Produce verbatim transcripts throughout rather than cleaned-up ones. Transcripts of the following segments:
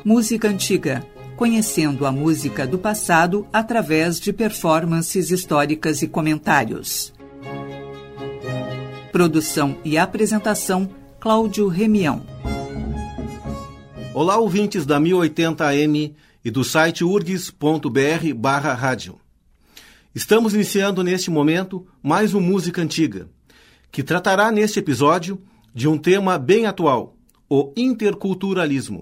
Música Antiga, conhecendo a música do passado através de performances históricas e comentários. Produção e apresentação, Cláudio Remião. Olá, ouvintes da mil e oitenta A M e do site urgs ponto br barra rádio. Estamos iniciando neste momento mais um Música Antiga, que tratará neste episódio de um tema bem atual, o interculturalismo.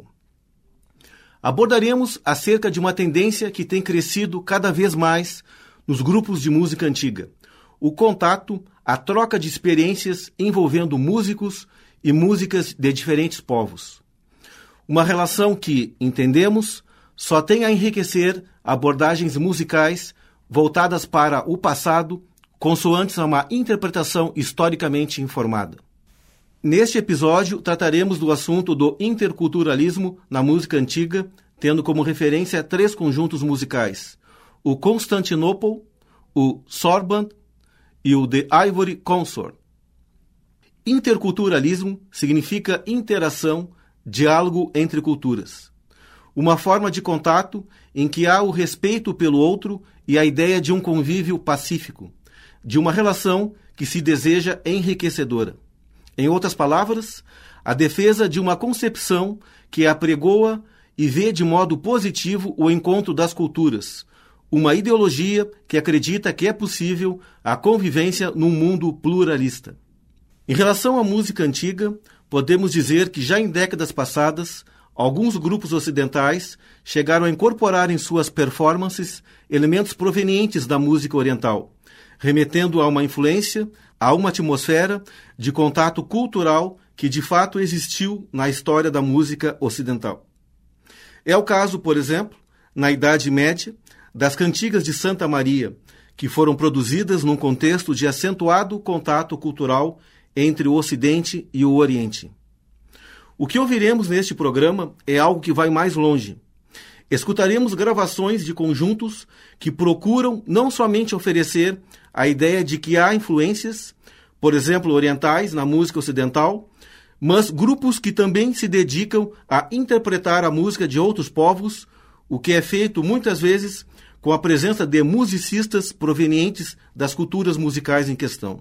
Abordaremos acerca de uma tendência que tem crescido cada vez mais nos grupos de música antiga, o contato, a troca de experiências envolvendo músicos e músicas de diferentes povos. Uma relação que, entendemos, só tem a enriquecer abordagens musicais voltadas para o passado, consoantes a uma interpretação historicamente informada. Neste episódio, trataremos do assunto do interculturalismo na música antiga, tendo como referência três conjuntos musicais: o Constantinople, o Sorbonne e o The Ivory Consort. Interculturalismo significa interação, diálogo entre culturas. Uma forma de contato em que há o respeito pelo outro e a ideia de um convívio pacífico, de uma relação que se deseja enriquecedora. Em outras palavras, a defesa de uma concepção que apregoa e vê de modo positivo o encontro das culturas, uma ideologia que acredita que é possível a convivência num mundo pluralista. Em relação à música antiga, podemos dizer que já em décadas passadas, alguns grupos ocidentais chegaram a incorporar em suas performances elementos provenientes da música oriental, remetendo a uma influência, a uma atmosfera de contato cultural que de fato existiu na história da música ocidental. É o caso, por exemplo, na Idade Média, das cantigas de Santa Maria, que foram produzidas num contexto de acentuado contato cultural entre o Ocidente e o Oriente. O que ouviremos neste programa é algo que vai mais longe. Escutaremos gravações de conjuntos que procuram não somente oferecer a ideia de que há influências, por exemplo, orientais na música ocidental, mas grupos que também se dedicam a interpretar a música de outros povos, o que é feito muitas vezes com a presença de musicistas provenientes das culturas musicais em questão.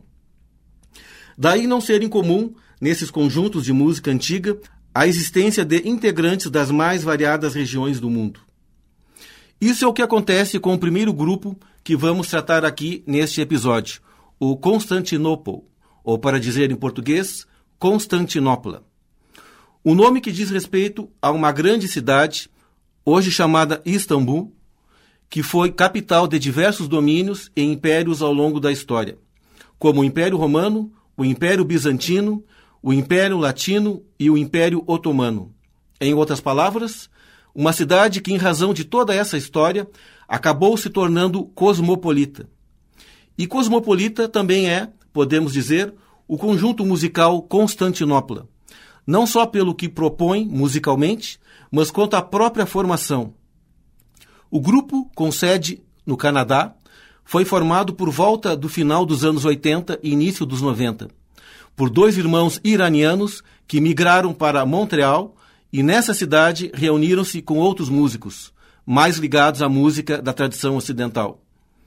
Daí não ser incomum, nesses conjuntos de música antiga, a existência de integrantes das mais variadas regiões do mundo. Isso é o que acontece com o primeiro grupo que vamos tratar aqui neste episódio, o Constantinople, ou para dizer em português, Constantinopla. O nome que diz respeito a uma grande cidade, hoje chamada Istambul, que foi capital de diversos domínios e impérios ao longo da história, como o Império Romano, o Império Bizantino, o Império Latino e o Império Otomano. Em outras palavras, uma cidade que, em razão de toda essa história, acabou se tornando cosmopolita. E cosmopolita também é, podemos dizer, o conjunto musical Constantinopla, não só pelo que propõe musicalmente, mas quanto à própria formação. O grupo, com sede no Canadá, foi formado por volta do final dos anos oitenta e início dos noventa, por dois irmãos iranianos que migraram para Montreal e nessa cidade reuniram-se com outros músicos, mais ligados à música da tradição ocidental.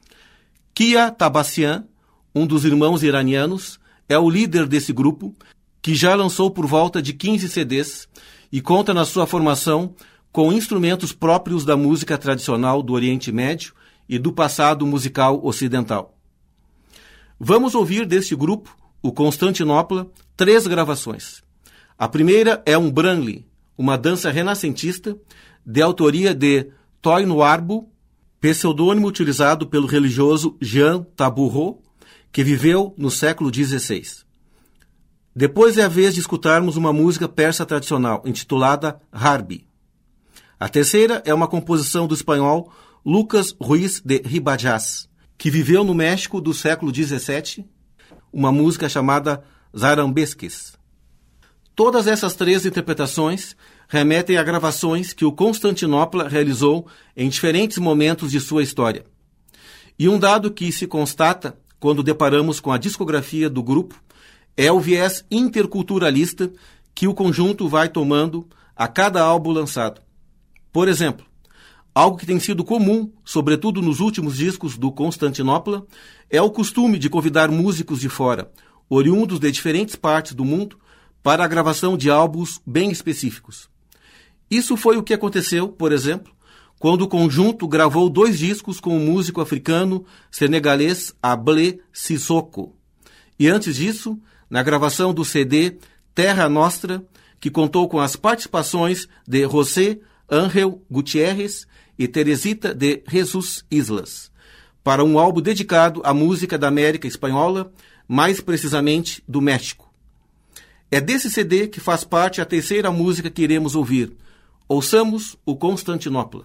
Kia Tabassian, um dos irmãos iranianos, é o líder desse grupo, que já lançou por volta de quinze C Ds e conta na sua formação com instrumentos próprios da música tradicional do Oriente Médio e do passado musical ocidental. Vamos ouvir deste grupo, o Constantinopla, três gravações. A primeira é um branly, uma dança renascentista, de autoria de Toine Warbo, pseudônimo utilizado pelo religioso Jean Tabourot, que viveu no século dezesseis. Depois é a vez de escutarmos uma música persa tradicional, intitulada Harbi. A terceira é uma composição do espanhol Lucas Ruiz de Ribadjás, que viveu no México do século dezessete, uma música chamada Zarambesques. Todas essas três interpretações remetem a gravações que o Constantinopla realizou em diferentes momentos de sua história. E um dado que se constata quando deparamos com a discografia do grupo é o viés interculturalista que o conjunto vai tomando a cada álbum lançado. Por exemplo, algo que tem sido comum, sobretudo nos últimos discos do Constantinopla, é o costume de convidar músicos de fora, oriundos de diferentes partes do mundo, para a gravação de álbuns bem específicos. Isso foi o que aconteceu, por exemplo, quando o conjunto gravou dois discos com o músico africano senegalês Ablé Sissoko. E antes disso, na gravação do C D Terra Nostra, que contou com as participações de José Ángel Gutiérrez e Teresita de Jesus Islas, para um álbum dedicado à música da América Espanhola, mais precisamente do México. É desse C D que faz parte a terceira música que iremos ouvir. Ouçamos o Constantinopla.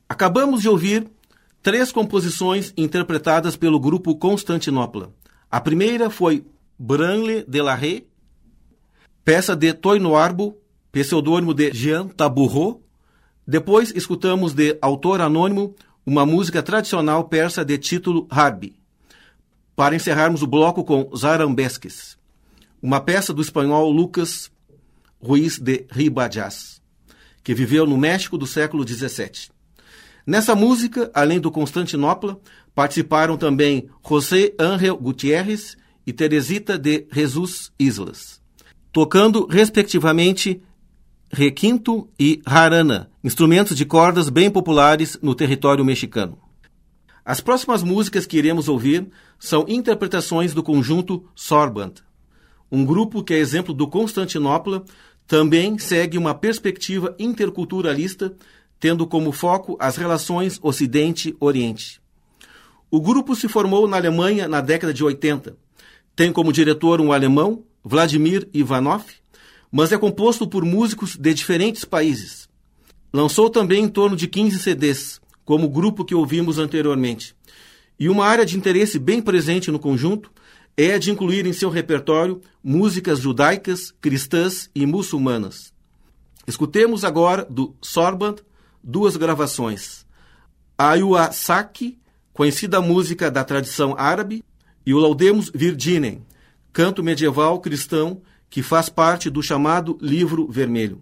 Acabamos de ouvir três composições interpretadas pelo grupo Constantinopla. A primeira foi Branle de la Ré, peça de Toinoarbo, pseudônimo de Jean Tabourot. Depois escutamos de autor anônimo uma música tradicional persa de título Harbi. Para encerrarmos o bloco com Zarambesques, uma peça do espanhol Lucas Ruiz de Ribadjas, que viveu no México do século dezessete. Nessa música, além do Constantinopla, participaram também José Ángel Gutiérrez e Teresita de Jesus Islas, tocando, respectivamente, requinto e jarana, instrumentos de cordas bem populares no território mexicano. As próximas músicas que iremos ouvir são interpretações do conjunto Sorband. Um grupo que, a exemplo do Constantinopla, também segue uma perspectiva interculturalista, tendo como foco as relações Ocidente-Oriente. O grupo se formou na Alemanha na década de oitenta. Tem como diretor um alemão, Vladimir Ivanov, mas é composto por músicos de diferentes países. Lançou também em torno de quinze C Ds, como o grupo que ouvimos anteriormente. E uma área de interesse bem presente no conjunto é a de incluir em seu repertório músicas judaicas, cristãs e muçulmanas. Escutemos agora do Sorband duas gravações. Ayua Saki, conhecida música da tradição árabe, e o Laudemus Virginem, canto medieval cristão que faz parte do chamado Livro Vermelho.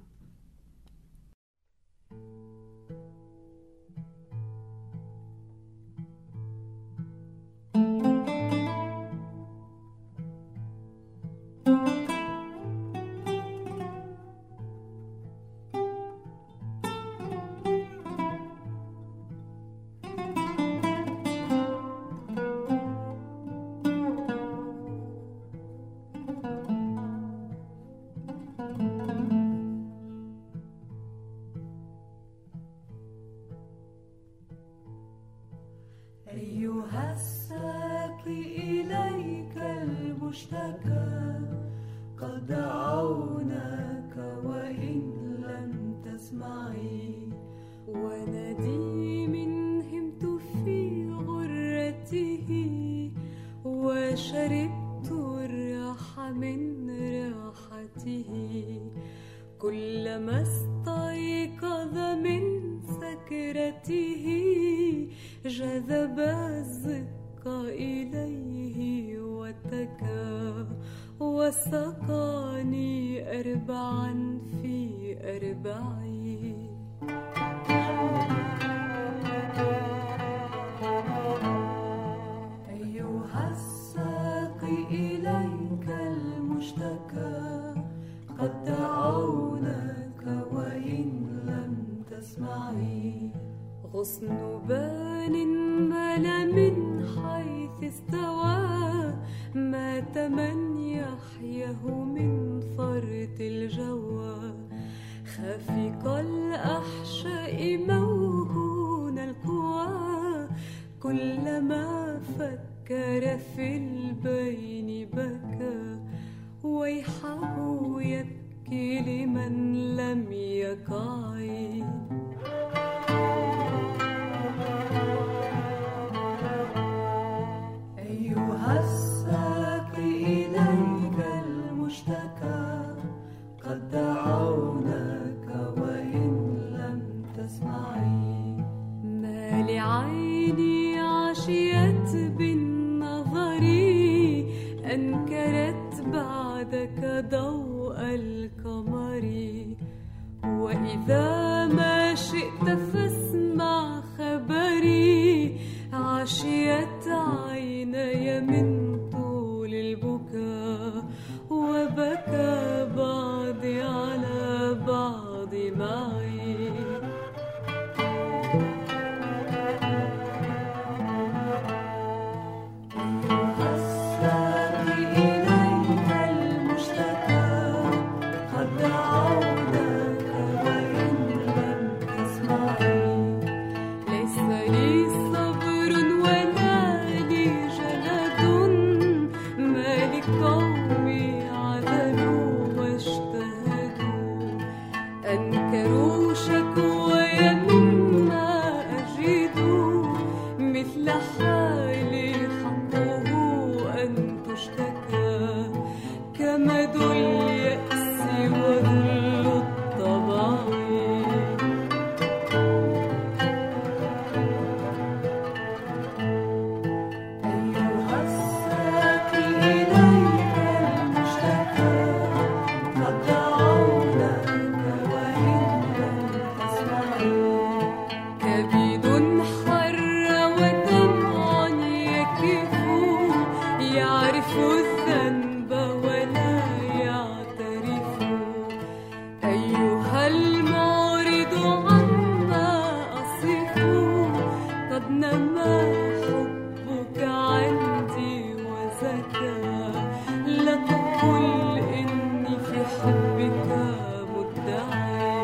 أيها الساقي إليك المشتكى قد دعوناك وإن لم تسمعي ونديم همت في غرته وشربت الراح من راحته كلما استيقظ من سكرته جذب الزق إليه واتكى وسقاني أربعا في أربعي أيها الساقي إليك المشتكى قد دعوناك وإن لم تسمعي غصن بان مال من حيث استوى مات من يحيه من فرط الجوى خافق الأحشاء موهون القوى كلما فكر في البين بكى ويحه يبكي لمن لم يقع أيها الساقي إليك المشتكى قد دعوناك وإن لم تسمعي ما لعيني عشيت بالنظر أنكرت بعدك ضوء القمر وإذا ما شئت فاسمع خبري عشيت عيني من طول البكاء وبكى بعضي على بعض معي أيها الساقي إليك المشتكى الذنب ولا يعترف أيها المعرض عما أصف قد نما حبك عندي وزكى لا تقل إني في حبك مدعي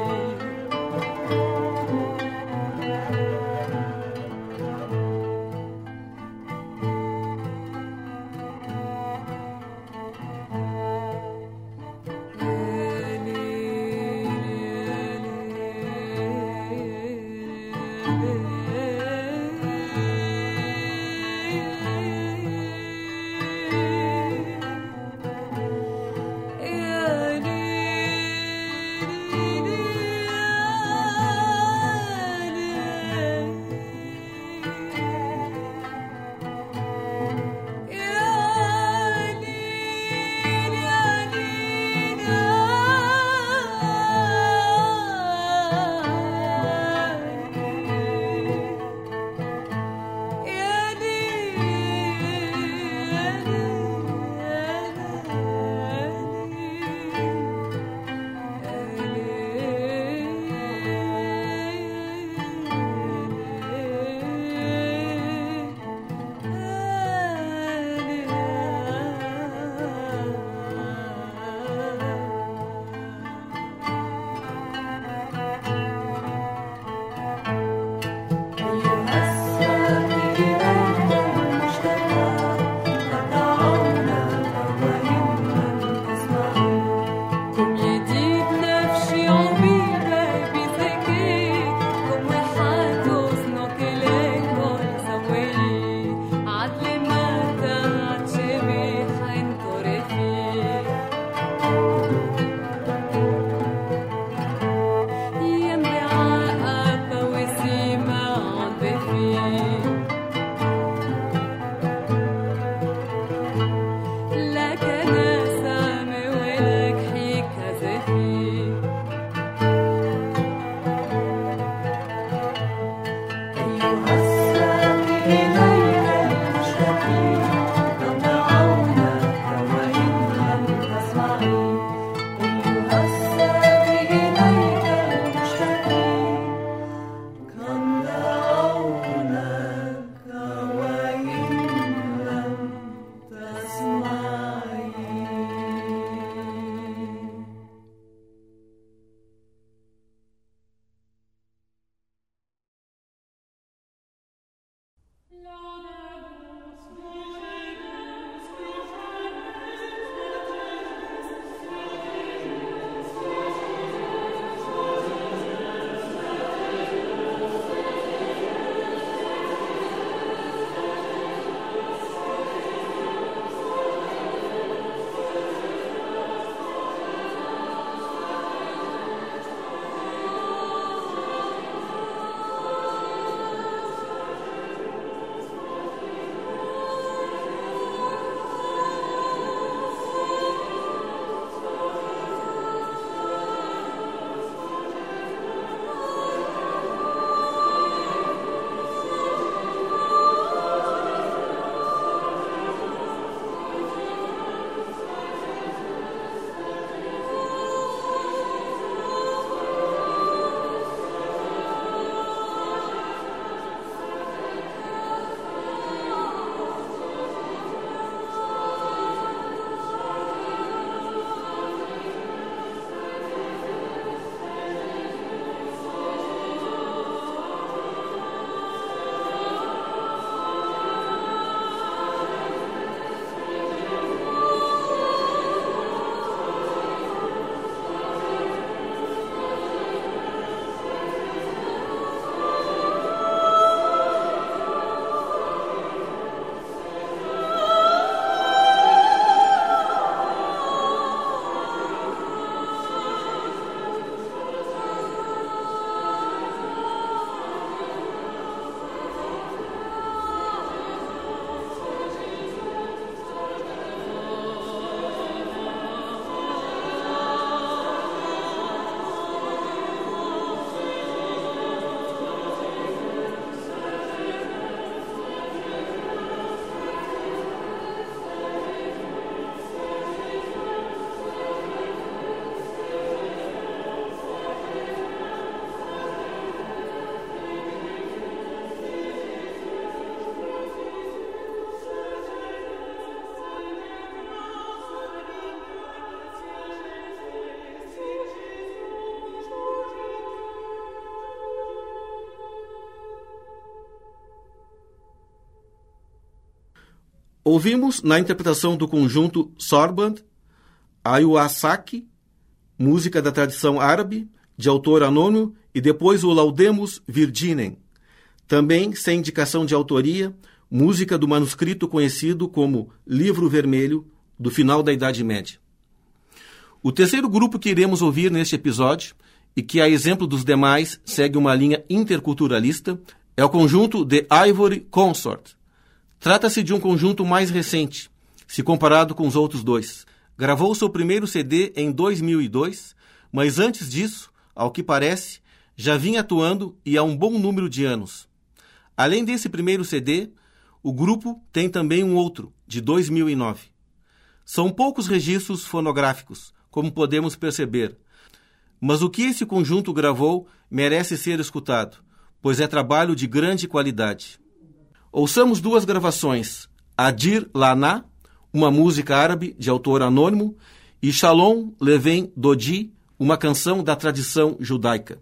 Ouvimos na interpretação do conjunto Sorband, Ayuasaki, música da tradição árabe, de autor anônimo, e depois o Laudemus Virginem, também sem indicação de autoria, música do manuscrito conhecido como Livro Vermelho, do final da Idade Média. O terceiro grupo que iremos ouvir neste episódio, e que, a exemplo dos demais, segue uma linha interculturalista, é o conjunto The Ivory Consort. Trata-se de um conjunto mais recente, se comparado com os outros dois. Gravou seu primeiro C D em dois mil e dois, mas antes disso, ao que parece, já vinha atuando e há um bom número de anos. Além desse primeiro C D, o grupo tem também um outro, de dois mil e nove. São poucos registros fonográficos, como podemos perceber, mas o que esse conjunto gravou merece ser escutado, pois é trabalho de grande qualidade. Ouçamos duas gravações, Adir Lana, uma música árabe de autor anônimo, e Shalom Leven Dodi, uma canção da tradição judaica.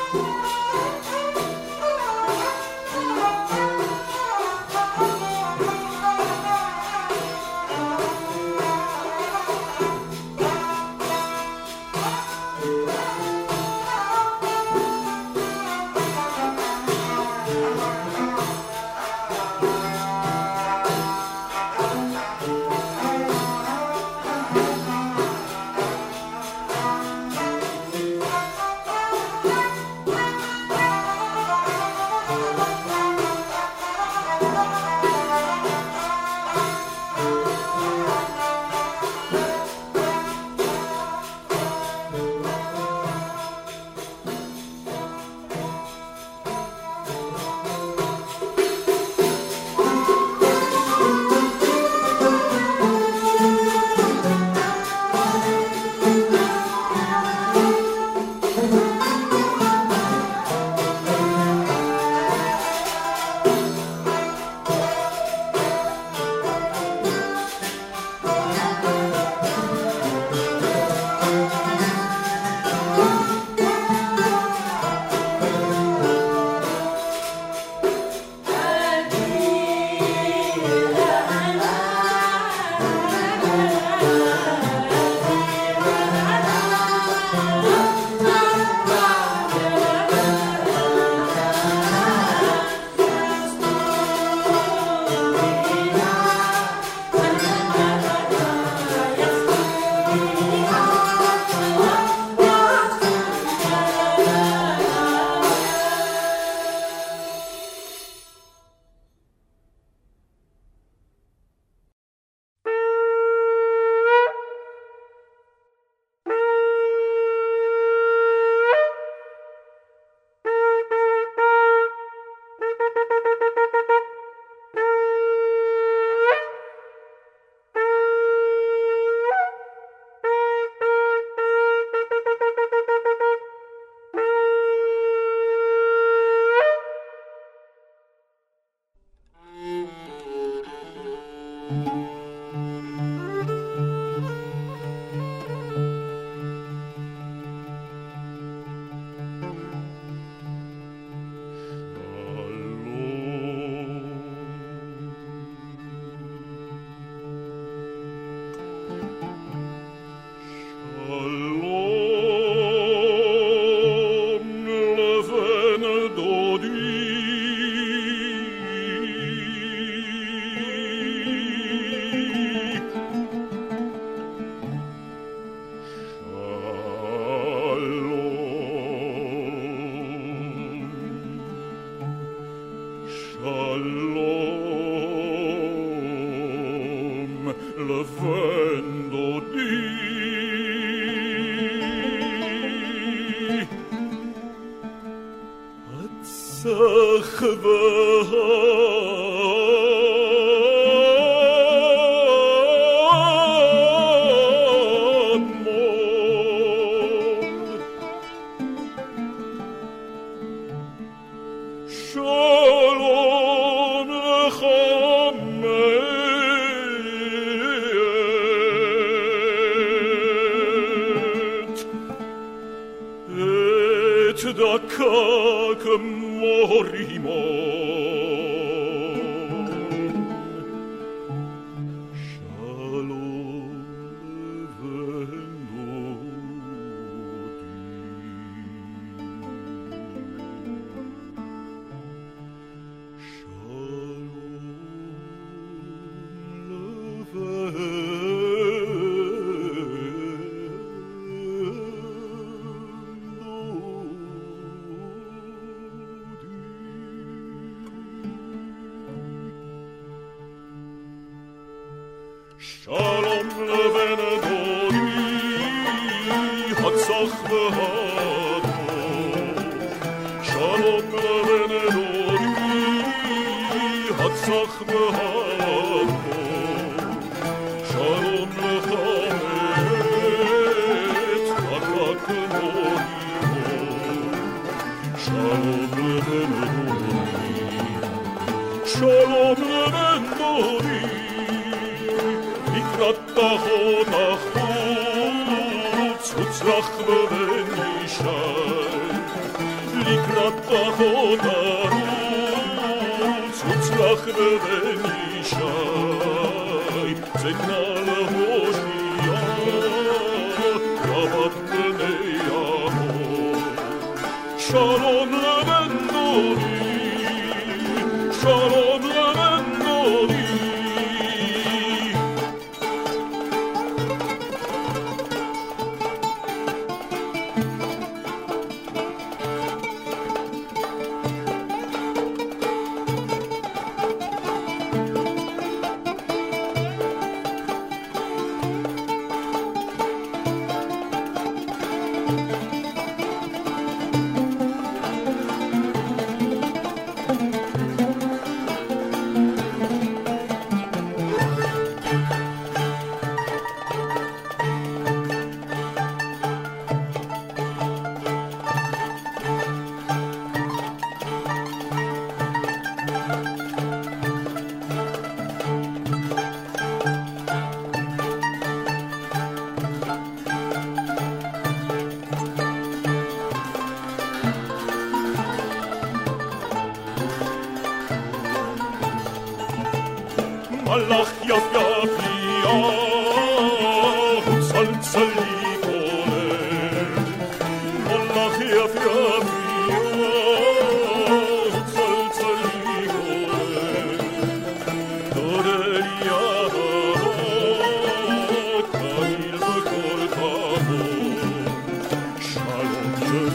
Zach, wenn ich schein, Shalom Levendori, Shalom Levendori. Malach yaf yaf yaf, sal sal yikoler. Malach yaf yaf yaf, sal sal yikoler. Dorer yahot, kanil v'kol tavot. Shalom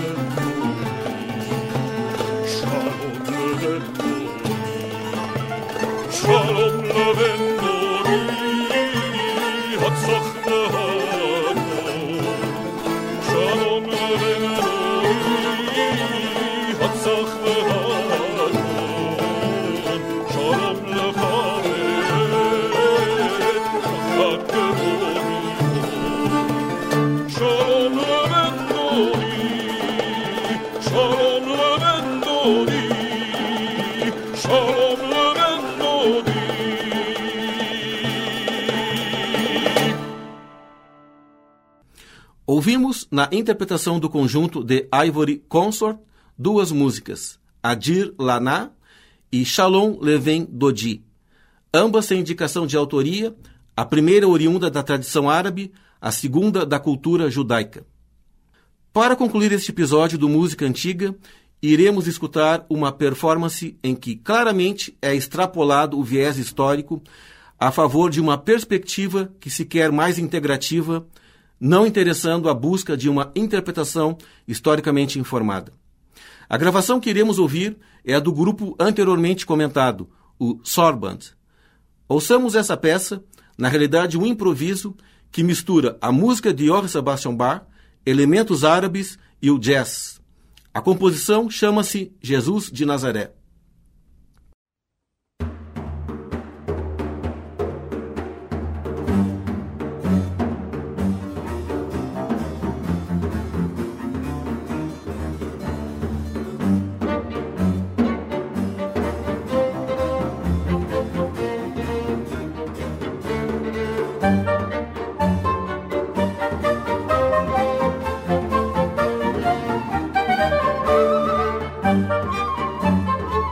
levendori, shalom levendori, shalom levendori, hatzach v'hadot. Shalom levendori, hatzach v'hadot. Shalom lecharet, chag kevori. Shalom levendori, shalom levendori, shalom levendori. Ouvimos, na interpretação do conjunto The Ivory Consort, duas músicas, Adir Lana e Shalom Leven Dodi, ambas sem indicação de autoria, a primeira oriunda da tradição árabe, a segunda da cultura judaica. Para concluir este episódio do Música Antiga, iremos escutar uma performance em que claramente é extrapolado o viés histórico a favor de uma perspectiva que se quer mais integrativa, não interessando a busca de uma interpretação historicamente informada. A gravação que iremos ouvir é a do grupo anteriormente comentado, o Sorband. Ouçamos essa peça, na realidade um improviso, que mistura a música de Johann Sebastian Bach, elementos árabes e o jazz. A composição chama-se Jesus de Nazaré. Shalom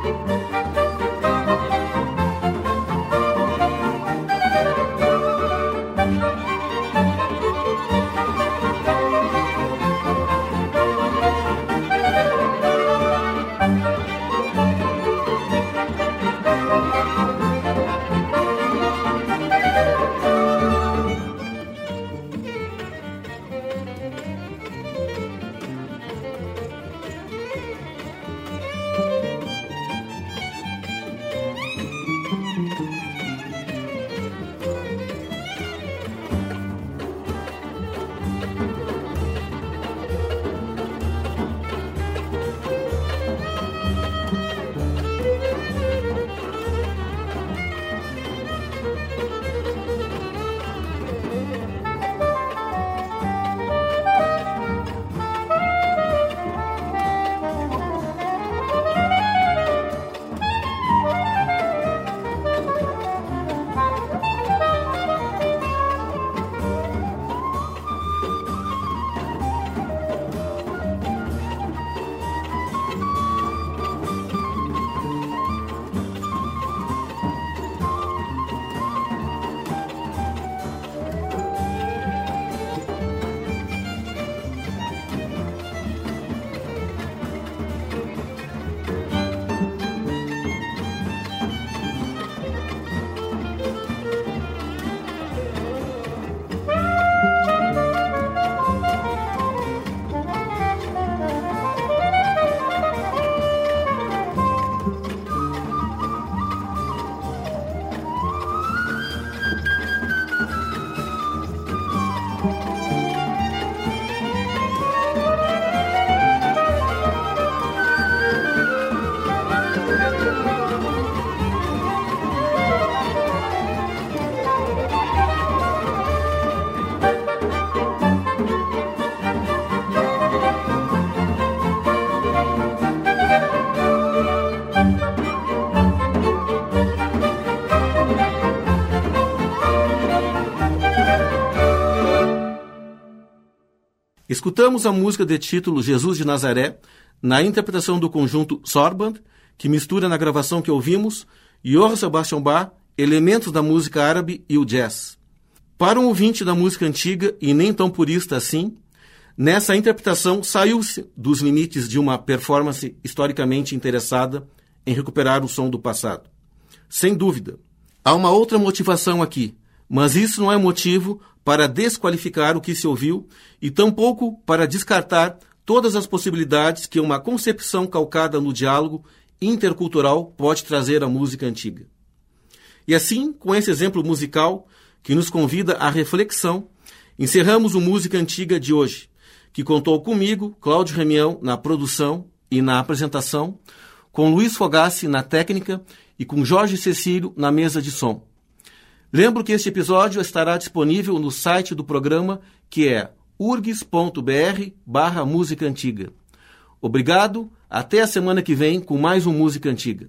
Escutamos a música de título Jesus de Nazaré, na interpretação do conjunto Sorband, que mistura na gravação que ouvimos Johann Sebastian Bach, elementos da música árabe e o jazz. Para um ouvinte da música antiga e nem tão purista assim, nessa interpretação saiu-se dos limites de uma performance historicamente interessada em recuperar o som do passado. Sem dúvida, há uma outra motivação aqui, mas isso não é motivo para desqualificar o que se ouviu e tampouco para descartar todas as possibilidades que uma concepção calcada no diálogo intercultural pode trazer à música antiga. E assim, com esse exemplo musical que nos convida à reflexão, encerramos o Música Antiga de hoje, que contou comigo, Cláudio Remião, na produção e na apresentação, com Luiz Fogassi na técnica e com Jorge Cecílio na mesa de som. Lembro que este episódio estará disponível no site do programa, que é urgs.br barra música antiga. Obrigado, até a semana que vem com mais um Música Antiga.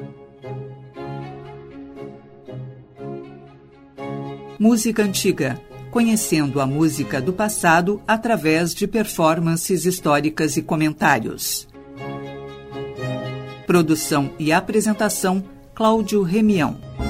Música Antiga, conhecendo a música do passado através de performances históricas e comentários. Produção e apresentação, Cláudio Remião.